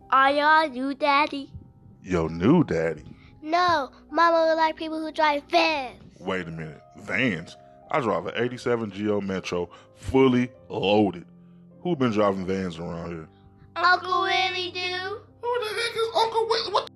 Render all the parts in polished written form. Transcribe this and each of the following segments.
Are y'all new daddy? Your new daddy? No, Mama would like people who drive vans. Wait a minute, vans? I drive an 87 Geo Metro, fully loaded. Who been driving vans around here? Uncle Willie do. Who the heck is Uncle Willie? What?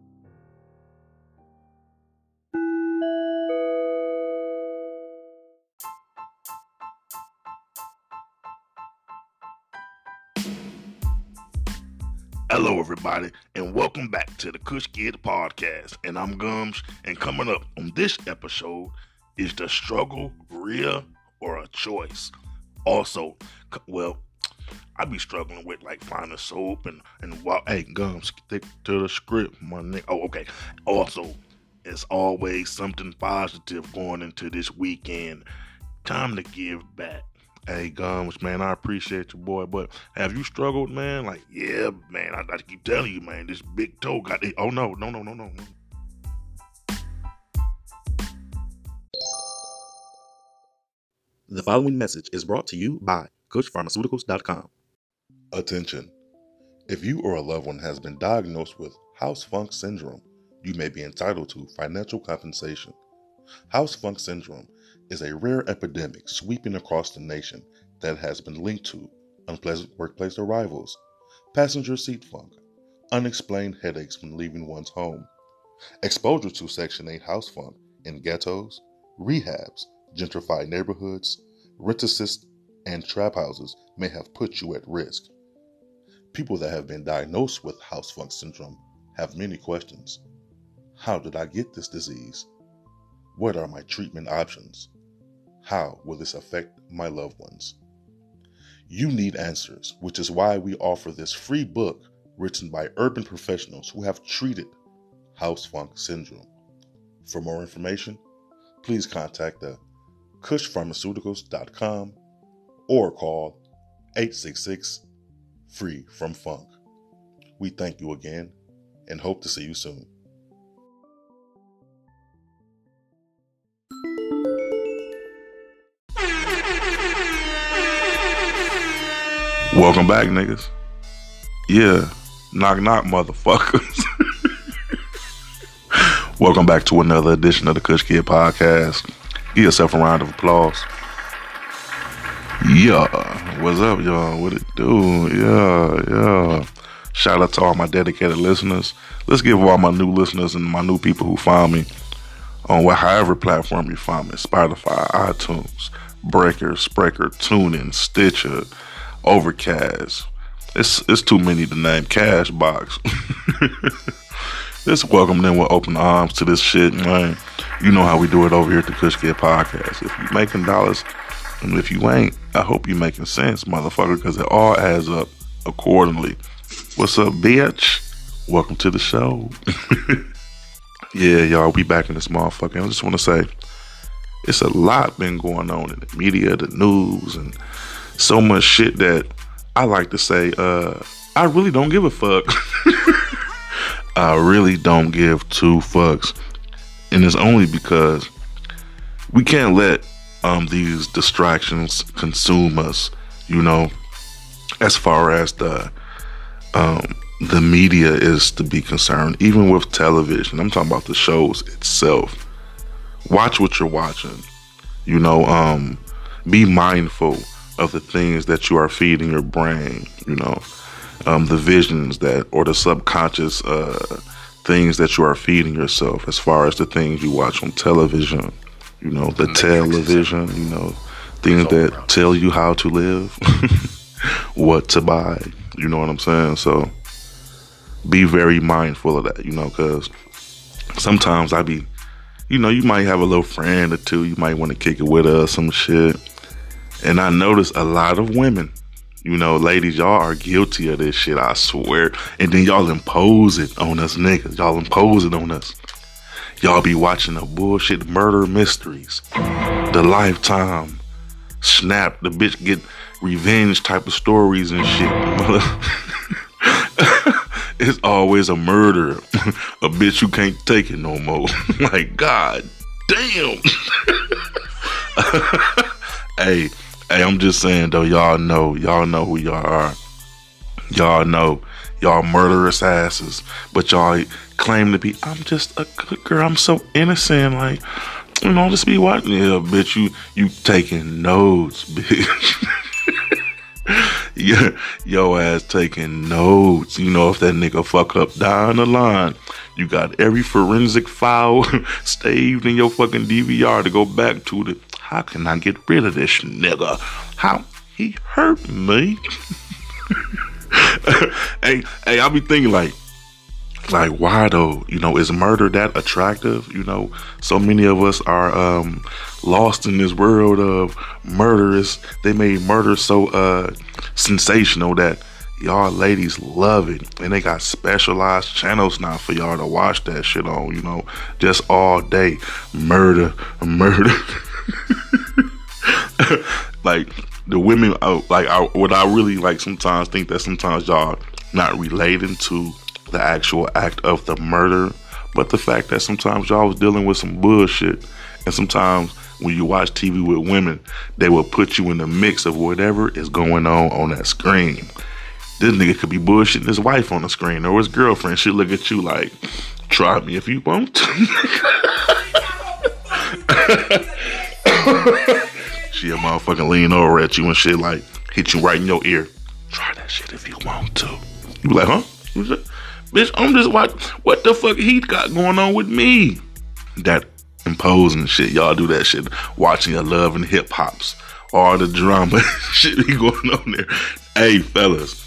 Hello, everybody, and welcome back to the Kush Kid Podcast. And I'm Gums, and coming up on this episode is the struggle real or a choice? Also, well, I be struggling with like finding soap and hey, Gums, stick to the script, my nigga. Oh, okay. Also, as always, something positive going into this weekend. Time to give back. Hey, Gums, man, I appreciate you, boy, but have you struggled, man? Like, yeah, man, I keep telling you, man, this big toe got it. Oh, no. The following message is brought to you by KushPharmaceuticals.com. Attention. If you or a loved one has been diagnosed with house funk syndrome, you may be entitled to financial compensation. House funk syndrome is a rare epidemic sweeping across the nation that has been linked to unpleasant workplace arrivals, passenger seat funk, unexplained headaches when leaving one's home, exposure to Section 8 house funk in ghettos, rehabs, gentrified neighborhoods, rent-assist, and trap houses may have put you at risk. People that have been diagnosed with house funk syndrome have many questions. How did I get this disease? What are my treatment options? How will this affect my loved ones? You need answers, which is why we offer this free book written by urban professionals who have treated house funk syndrome. For more information, please contact the KushPharmaceuticals.com or call 866-FREE-FROM-FUNK. We thank you again and hope to see you soon. Welcome back, niggas. Yeah, knock knock, motherfuckers. Welcome back to another edition of the Kush Kid Podcast. Give yourself a round of applause. Yeah, what's up, y'all? What it do? Yeah. Shout out to all my dedicated listeners. Let's give all my new listeners and my new people who found me on however platform you find me: Spotify, iTunes, Breaker, Spreaker, TuneIn, Stitcher, Overcast. It's too many to name. Cashbox. Let's welcome them with open arms to this shit, man. You know how we do it over here at the Kush Kid Podcast. If you making dollars, and if you ain't, I hope you making sense, motherfucker, because it all adds up accordingly. What's up, bitch? Welcome to the show. Yeah, y'all, we back in this motherfucker. I just want to say, it's a lot been going on in the media, the news, and so much shit that I like to say, I really don't give a fuck. I really don't give two fucks. And it's only because we can't let these distractions consume us, you know, as far as the media is to be concerned. Even with television, I'm talking about the shows itself. Watch what you're watching, you know, be mindful of the things that you are feeding your brain, you know, the visions that, or the subconscious things that you are feeding yourself, as far as the things you watch on television, you know, the television, you know, things that tell you how to live, what to buy, you know what I'm saying? So be very mindful of that, you know, because sometimes I be, you know, you might have a little friend or two, you might want to kick it with us, some shit. And I notice a lot of women, you know, ladies, y'all are guilty of this shit, I swear. And then y'all impose it on us niggas. Y'all impose it on us. Y'all be watching the bullshit murder mysteries, the Lifetime, Snap, the bitch get revenge type of stories and shit. It's always a murder. A bitch you can't take it no more. Like, god damn. Hey, I'm just saying though, y'all know who y'all are. Y'all know y'all murderous asses, but y'all claim to be, I'm just a good girl, I'm so innocent, like, you know, just be watching. Yeah, bitch, you taking notes, bitch. Yeah, your ass taking notes. You know, if that nigga fuck up down the line, you got every forensic file saved in your fucking DVR to go back to. How can I get rid of this nigga? How he hurt me? hey, I be thinking like why though? You know, is murder that attractive? You know, so many of us are lost in this world of murderers. They made murder so sensational that y'all ladies love it, and they got specialized channels now for y'all to watch that shit on. You know, just all day murder. Like the women, what I really like sometimes think that sometimes y'all not relating to the actual act of the murder, but the fact that sometimes y'all was dealing with some bullshit, and sometimes when you watch TV with women, they will put you in the mix of whatever is going on that screen. This nigga could be bullshitting his wife on the screen, or his girlfriend. She'll look at you like, try me if you want to. She'll motherfucking lean over at you and shit, like hit you right in your ear. Try that shit if you want to. You be like, huh? Bitch, I'm just watching. What the fuck he got going on with me? That imposing shit. Y'all do that shit. Watching your love and hip hops. All the drama shit be going on there. Hey, fellas.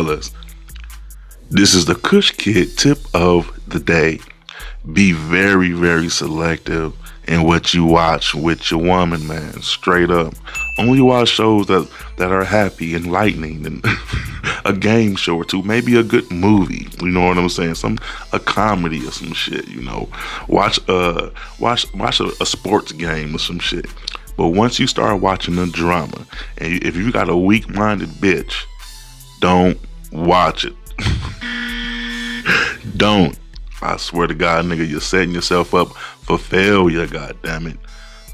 This is the Kush Kid tip of the day. Be very, very selective in what you watch with your woman, man. Straight up. Only watch shows that are happy, enlightening, and a game show or two, maybe a good movie. You know what I'm saying? A comedy or some shit. You know, watch a sports game or some shit. But once you start watching the drama, and if you got a weak-minded bitch, don't watch it. Don't. I swear to God, nigga, you're setting yourself up for failure. God damn it.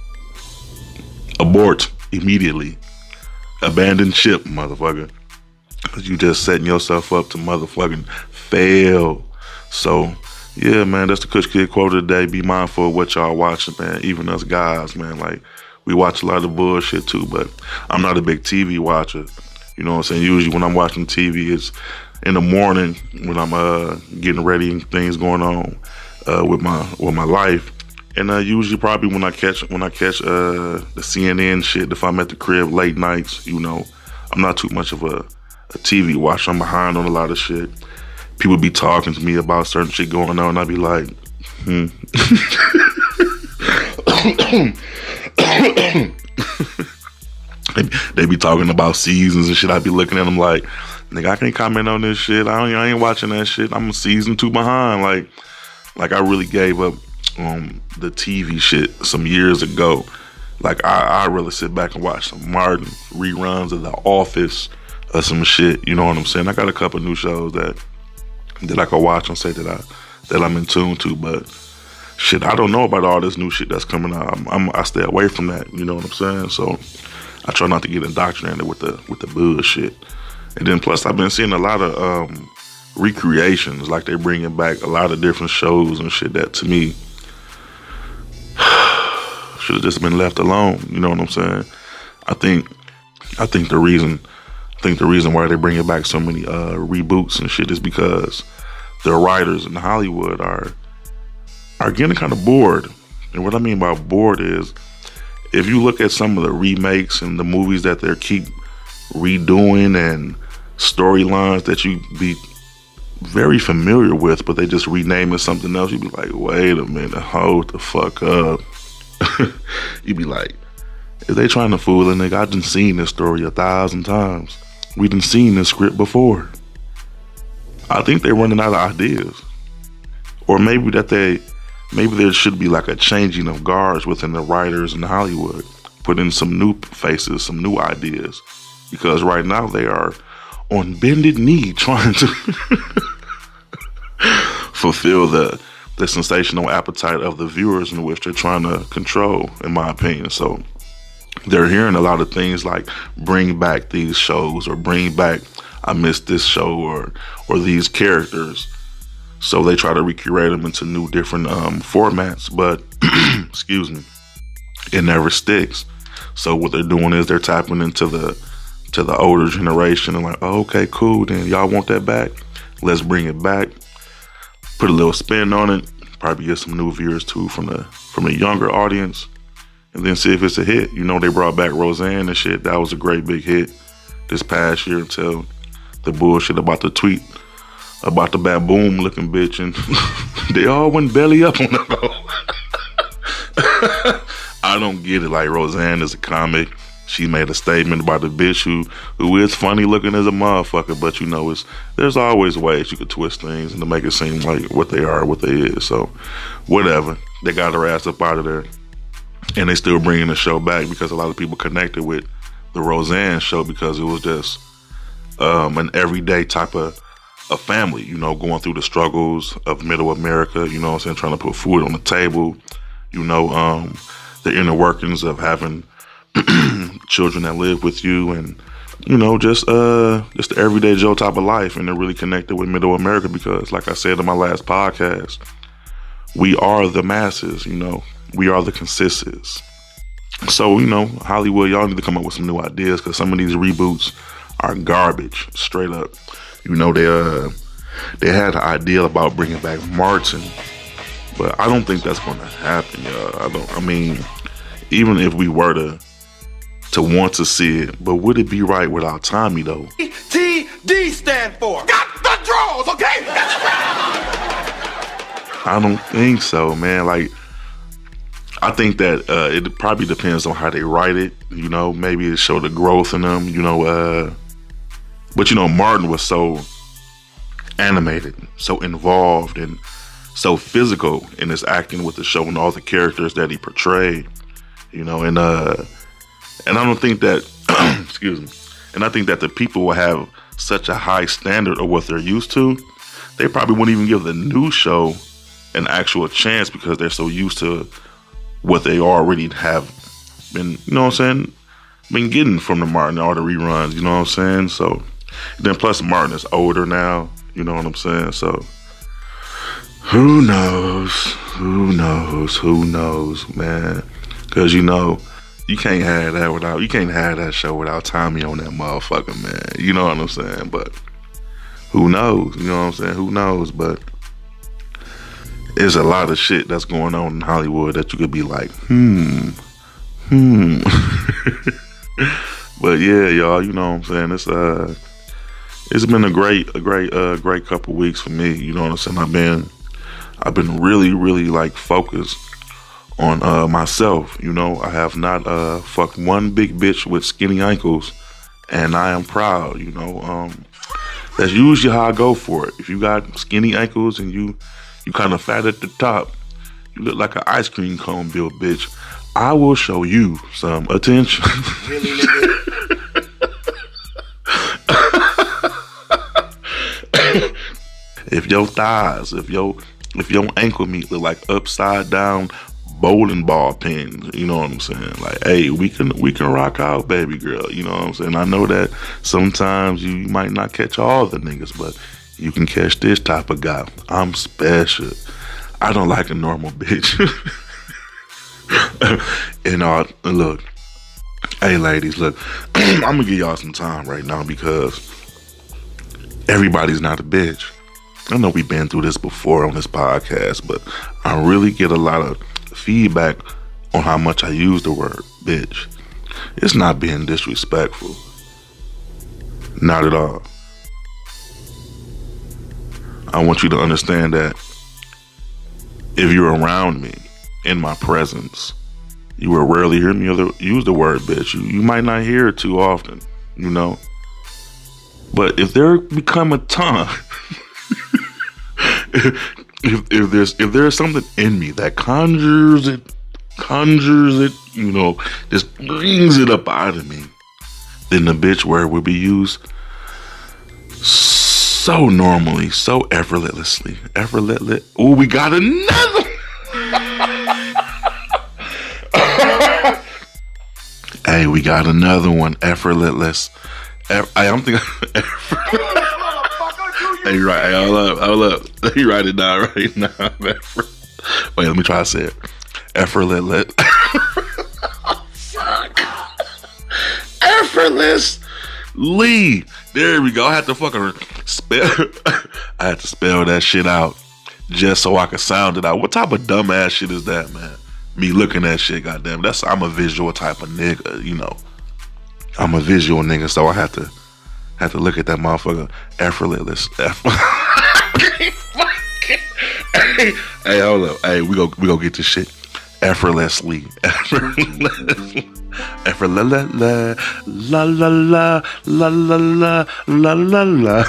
Abort immediately. Abandon ship, motherfucker. Cause you just setting yourself up to motherfucking fail. So, yeah, man, that's the Kush Kid quote of the day. Be mindful of what y'all watching, man. Even us guys, man. Like, we watch a lot of bullshit too, but I'm not a big TV watcher. You know what I'm saying? Usually when I'm watching TV, it's in the morning when I'm getting ready and things going on with my life. And usually probably when I catch the CNN shit, if I'm at the crib late nights, you know, I'm not too much of a TV watcher. I'm behind on a lot of shit. People be talking to me about certain shit going on, and I be like, They be talking about seasons and shit. I be looking at them like, nigga, I can't comment on this shit. I ain't watching that shit. I'm a season 2 behind. Like I really gave up the TV shit some years ago. Like I really sit back and watch some Martin reruns of The Office or some shit. You know what I'm saying? I got a couple new shows that I can watch and say that I'm in tune to, but shit, I don't know about all this new shit that's coming out. I stay away from that. You know what I'm saying? So I try not to get indoctrinated with the bullshit. And then plus I've been seeing a lot of recreations, like they're bringing back a lot of different shows and shit that to me should have just been left alone. You know what I'm saying? I think the reason why they're bringing back so many reboots and shit is because the writers in Hollywood are getting kind of bored. And what I mean by bored is, if you look at some of the remakes and the movies that they keep redoing and storylines that you be very familiar with, but they just rename it something else, you be like, wait a minute, hold the fuck up. You be like, is they trying to fool a nigga? I done seen this story 1,000 times. We done seen this script before. I think they're running out of ideas. Or maybe there should be like a changing of guards within the writers in Hollywood. Put in some new faces, some new ideas. Because right now they are on bended knee trying to fulfill the sensational appetite of the viewers in which they're trying to control, in my opinion. So they're hearing a lot of things like bring back these shows or bring back I miss this show or these characters. So they try to recreate them into new different formats, but excuse me, it never sticks. So what they're doing is they're tapping into the older generation and like, oh, okay, cool, then y'all want that back? Let's bring it back. Put a little spin on it. Probably get some new viewers too from the younger audience, and then see if it's a hit. You know, they brought back Roseanne and shit. That was a great big hit this past year until the bullshit about the tweet about the baboon looking bitch, and they all went belly up on the low. I don't get it. Like, Roseanne is a comic. She made a statement about the bitch who is funny looking as a motherfucker, but you know, there's always ways you could twist things and to make it seem like what they are, what they is. So whatever, they got her ass up out of there, and they still bringing the show back because a lot of people connected with the Roseanne show because it was just an everyday type of a family, you know, going through the struggles of middle America, you know what I'm saying, trying to put food on the table, you know, the inner workings of having children that live with you, and you know, just the everyday Joe type of life. And they're really connected with middle America because, like I said in my last podcast, we are the masses, you know, we are the consensus. So, you know, Hollywood, y'all need to come up with some new ideas because some of these reboots are garbage, straight up. You know, they had an idea about bringing back Martin, but I don't think that's going to happen, y'all. I mean, even if we were to want to see it, but would it be right without Tommy, though? TD stand for got the draws, okay? I don't think so, man. Like, I think that it probably depends on how they write it, you know, maybe it show the growth in them, you know, but you know, Martin was so animated, so involved, and so physical in his acting with the show and all the characters that he portrayed, you know, and I don't think that, excuse me, and I think that the people will have such a high standard of what they're used to, they probably wouldn't even give the new show an actual chance because they're so used to what they already have been, you know what I'm saying, been getting from the Martin, all the reruns, you know what I'm saying? So then plus Martin is older now, you know what I'm saying? So who knows, man? Because, you know, you can't have that show without Tommy on that motherfucker, man. You know what I'm saying? But who knows, you know what I'm saying? Who knows? But there's a lot of shit that's going on in Hollywood that you could be like, But yeah, y'all, you know what I'm saying? It's been a great couple weeks for me. You know what I'm saying? I've been really, really like focused on myself. You know, I have not fucked one big bitch with skinny ankles, and I am proud. You know, that's usually how I go for it. If you got skinny ankles and you kind of fat at the top, you look like an ice cream cone built bitch, I will show you some attention. Really, nigga? If your thighs, if your ankle meat look like upside down bowling ball pins, you know what I'm saying? Like, hey, we can rock out, baby girl. You know what I'm saying? I know that sometimes you might not catch all the niggas, but you can catch this type of guy. I'm special. I don't like a normal bitch. And look, hey ladies, look, I'm gonna give y'all some time right now because everybody's not a bitch. I know we've been through this before on this podcast, but I really get a lot of feedback on how much I use the word bitch. It's not being disrespectful. Not at all. I want you to understand that if you're around me, in my presence, you will rarely hear me use the word bitch. You might not hear it too often, you know. But if there become a time, if there's something in me that conjures it, you know, just brings it up out of me, then the bitch word will be used so normally, so effortlessly. Oh, we got another. Hey, we got another one. Effortless. I'm thinking. Hey, right. Hey, hold up. You write it down right now. Wait, let me try to say it. Effortlessly. There we go. I had to fucking spell. I had to spell that shit out just so I could sound it out. What type of dumbass shit is that, man? Me looking at shit, goddamn. I'm a visual type of nigga, you know. I'm a visual nigga, so I had to look at that motherfucker effortless. Hey, hold up. Hey, we go get this shit effortlessly. Effortless. La la la la la la la la la.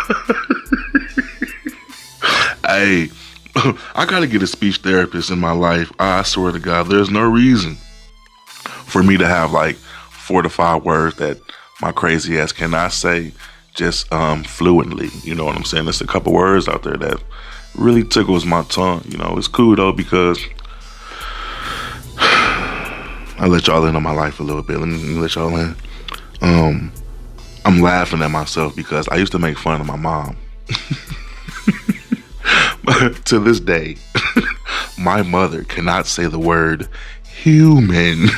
Hey, I gotta get a speech therapist in my life. I swear to God, there's no reason for me to have like 4 to 5 words that my crazy ass cannot say just fluently. You know what I'm saying? There's a couple words out there that really tickles my tongue. You know, it's cool though because I let y'all in on my life a little bit. Let me let y'all in. I'm laughing at myself because I used to make fun of my mom. But to this day, my mother cannot say the word human.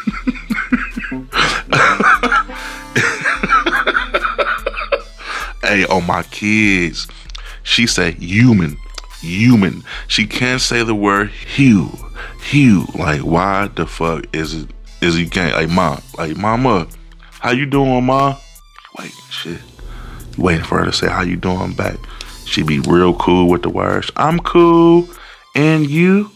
Hey, on my kids, she say human. She can't say the word hue. Like, why the fuck is you can't, like, mama, how you doing, ma? Wait, shit. Waiting for her to say how you doing back. She be real cool with the words. I'm cool, and you?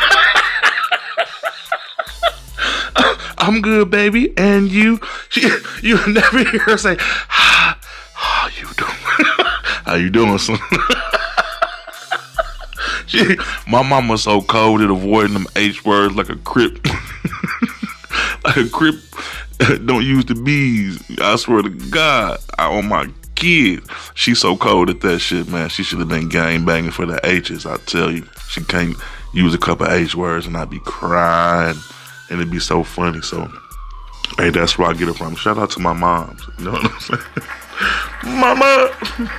I'm good, baby, and you? You never hear her say, how you doing? How you doing, son? My mama's so cold at avoiding them H words like a crip. Like a crip don't use the B's. I swear to God, on my kids. She's so cold at that shit, man. She should have been gang banging for the H's, I tell you. She can't use a couple H words and I'd be crying. And it'd be so funny. So, hey, that's where I get it from. Shout out to my moms. You know what I'm saying? Mama!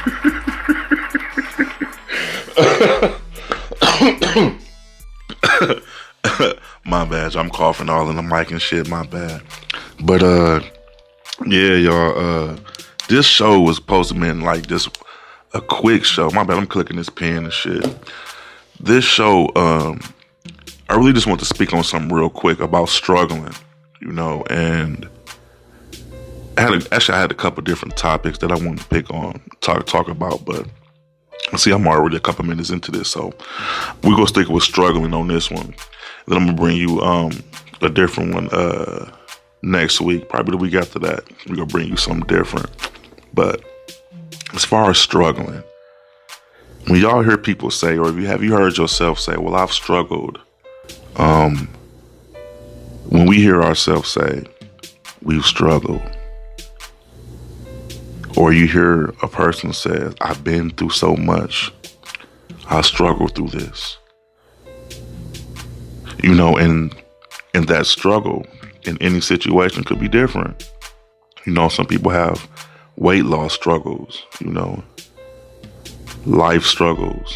My bad. I'm coughing all in the mic and shit. My bad. But, yeah, y'all, this show was supposed to be like just a quick show. My bad, I'm clicking this pen and shit. This show, I really just want to speak on something real quick about struggling, you know, and I had a couple different topics that I wanted to pick on, talk about, but see, I'm already a couple minutes into this, so we're gonna stick with struggling on this one. Then I'm gonna bring you a different one next week, probably the week after that. We're gonna bring you something different. But as far as struggling, when y'all hear people say, or have you heard yourself say, well, I've struggled, when we hear ourselves say, we've struggled, or you hear a person say, I've been through so much, I struggled through this. You know, and that struggle in any situation could be different. You know, some people have weight loss struggles, you know, life struggles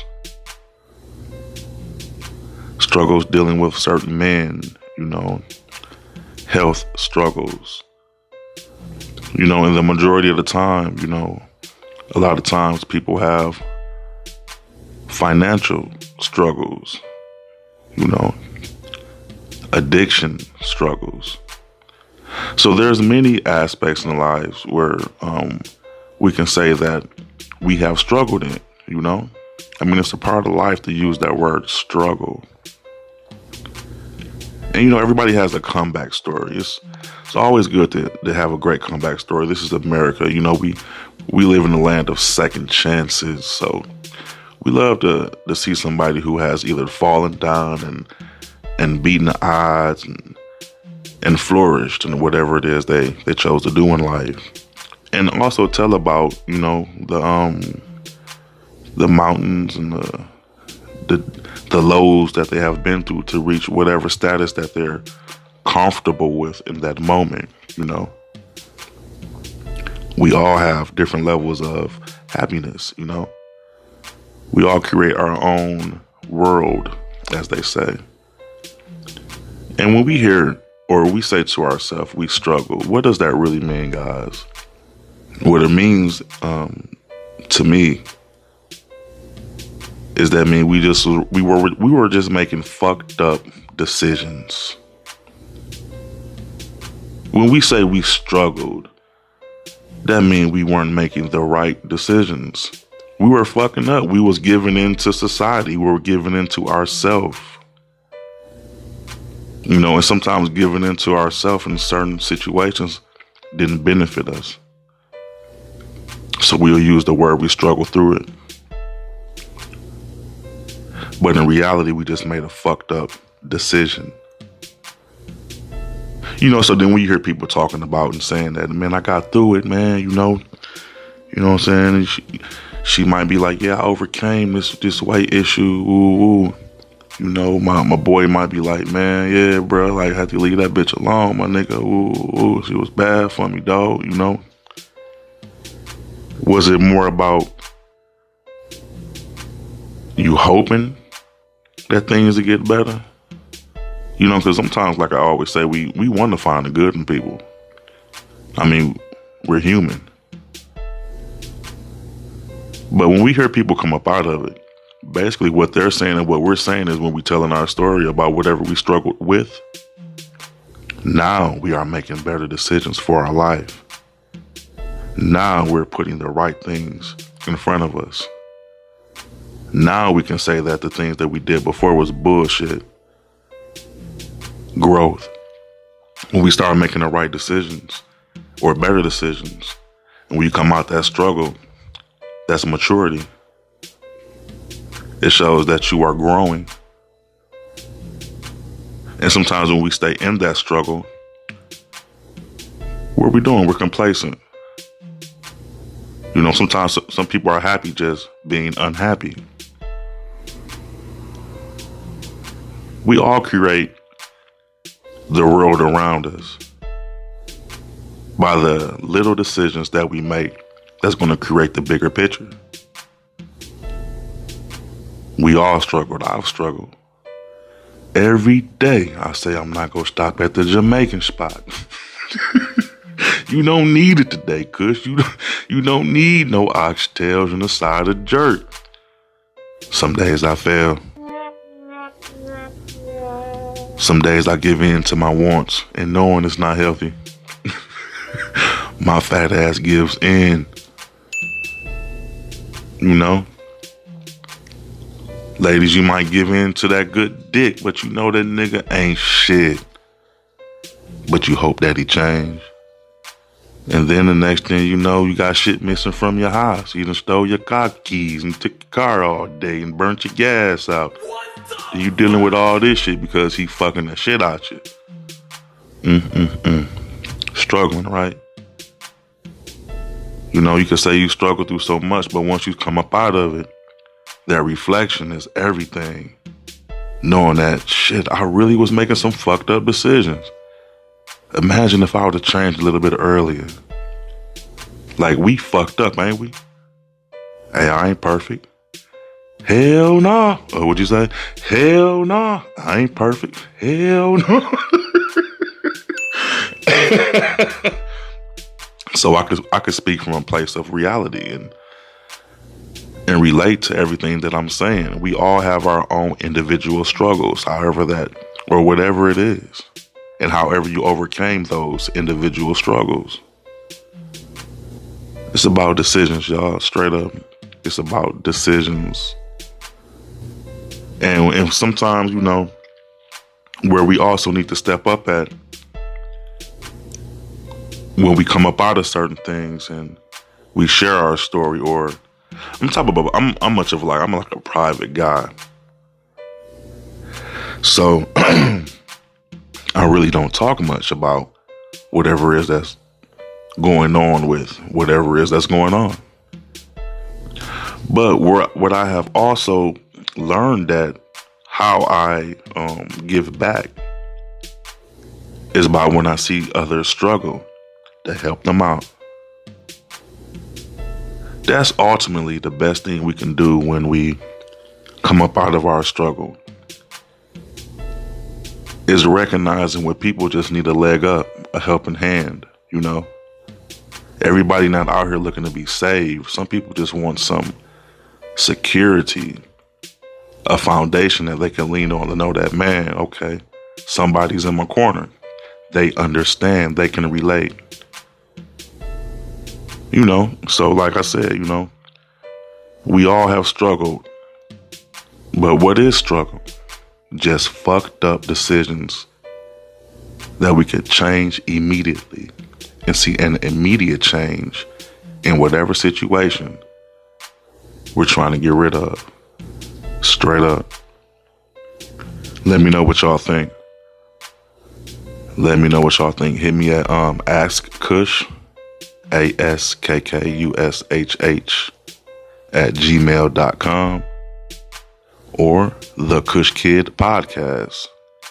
dealing with certain men, you know, health struggles, you know, and the majority of the time, you know, a lot of times people have financial struggles, you know, addiction struggles. So there's many aspects in lives where we can say that we have struggled in, you know? I mean, it's a part of life to use that word struggle. And, you know, everybody has a comeback story. It's always good to have a great comeback story. This is America. You know, we live in the land of second chances. So we love to see somebody who has either fallen down and beaten the odds and flourished in whatever it is they chose to do in life. And also tell about, you know, the mountains and the lows that they have been through to reach whatever status that they're comfortable with in that moment, you know. We all have different levels of happiness, you know. We all create our own world, as they say. And when we hear or we say to ourselves, we struggle, what does that really mean, guys? What it means to me is that we were just making fucked up decisions. When we say we struggled, that means we weren't making the right decisions. We were fucking up. We was giving into society. We were giving into ourselves. You know, and sometimes giving into ourselves in certain situations didn't benefit us. So we'll use the word we struggle through it. But in reality, we just made a fucked up decision. You know, so then when you hear people talking about and saying that, man, I got through it, man, you know what I'm saying? And she might be like, yeah, I overcame this weight issue, ooh. You know, my boy might be like, man, yeah, bro, like, I had to leave that bitch alone, my nigga, ooh, she was bad for me, dog, you know? Was it more about you hoping that things would get better? You know, because sometimes, like I always say, we want to find the good in people. I mean, we're human. But when we hear people come up out of it, basically what they're saying and what we're saying is when we're telling our story about whatever we struggled with, now we are making better decisions for our life. Now we're putting the right things in front of us. Now we can say that the things that we did before was bullshit. Growth. When we start making the right decisions or better decisions, and when you come out that struggle, that's maturity. It shows that you are growing. And sometimes when we stay in that struggle, what are we doing? We're complacent. You know, sometimes some people are happy just being unhappy. We all create the world around us by the little decisions that we make that's going to create the bigger picture. We all struggled. I've struggled. Every day I say I'm not going to stop at the Jamaican spot. You don't need it today, cuz you don't need no oxtails and a side of jerk. Some days I fail. Some days I give in to my wants and knowing it's not healthy. My fat ass gives in. You know? Ladies, you might give in to that good dick, but you know that nigga ain't shit. But you hope that he change. And then the next thing you know, you got shit missing from your house. You done stole your car keys and took your car all day and burnt your gas out. And you dealing with all this shit because he fucking the shit out you. Struggling, right? You know, you could say you struggle through so much, but once you come up out of it, that reflection is everything. Knowing that, shit, I really was making some fucked up decisions. Imagine if I would have changed a little bit earlier. Like, we fucked up, ain't we? Hey, I ain't perfect. Hell nah. Or what'd you say? Hell nah. I ain't perfect. Hell no. So I could speak from a place of reality and relate to everything that I'm saying. We all have our own individual struggles, however that, or whatever it is, and however you overcame those individual struggles. It's about decisions, y'all, straight up. It's about decisions. And sometimes, you know, where we also need to step up at when we come up out of certain things and we share our story, or I'm like a private guy. So I really don't talk much about whatever it is that's going on with whatever it is that's going on. But what I have also learned that how I give back is by when I see others struggle, to help them out. That's ultimately the best thing we can do when we come up out of our struggle, is recognizing when people just need a leg up, a helping hand, you know? Everybody not out here looking to be saved. Some people just want some security, a foundation that they can lean on to know that, man, okay, somebody's in my corner. They understand, they can relate. You know, so like I said, you know, we all have struggled. But what is struggle? Just fucked up decisions that we could change immediately and see an immediate change in whatever situation we're trying to get rid of. Straight up. Let me know what y'all think. Let me know what y'all think. Hit me at Ask Kush, ASKKUSHH @gmail.com, or The Kush Kid Podcast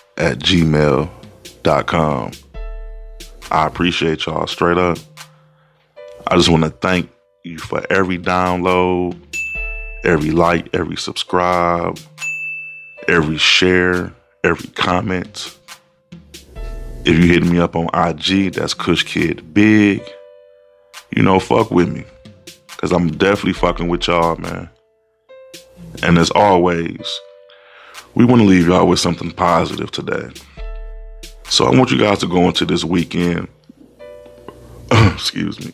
@gmail.com. I appreciate y'all, straight up. I just want to thank you for every download, every like, every subscribe, every share, every comment. If you hit me up on IG, that's Kush Kid Big. You know, fuck with me, because I'm definitely fucking with y'all, man. And as always, we want to leave y'all with something positive today. So I want you guys to go into this weekend. Excuse me.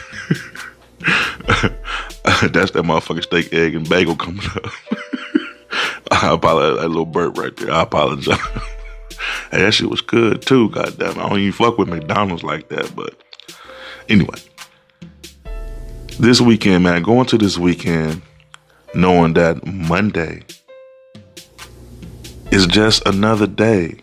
That's that motherfucking steak, egg, and bagel coming up. I apologize. That little burp right there. I apologize. Hey, that shit was good too, goddamn. I don't even fuck with McDonald's like that, but anyway. This weekend, man, go into this weekend knowing that Monday is just another day.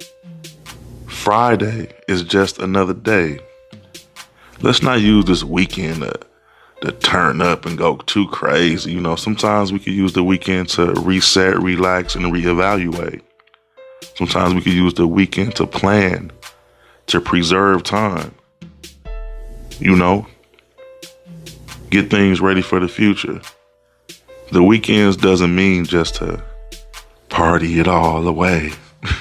Friday is just another day. Let's not use this weekend to turn up and go too crazy. You know, sometimes we could use the weekend to reset, relax, and reevaluate. Sometimes we could use the weekend to plan, to preserve time. You know, get things ready for the future. The weekends doesn't mean just to party it all away.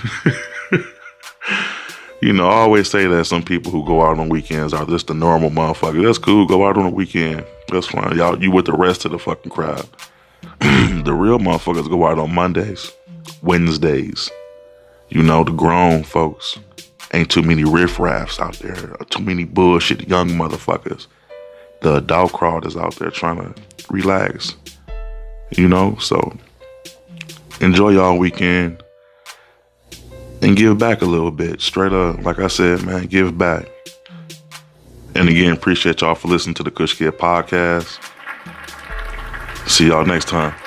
You know, I always say that some people who go out on weekends are just the normal motherfucker. That's cool. Go out on a weekend. That's fine. Y'all, you with the rest of the fucking crowd. The real motherfuckers go out on Mondays, Wednesdays. You know, the grown folks. Ain't too many riffraffs out there. Too many bullshit young motherfuckers. The adult crowd is out there trying to relax. You know, so enjoy y'all weekend. And give back a little bit. Straight up. Like I said, man, give back. And again, appreciate y'all for listening to the Kush Kid Podcast. See y'all next time.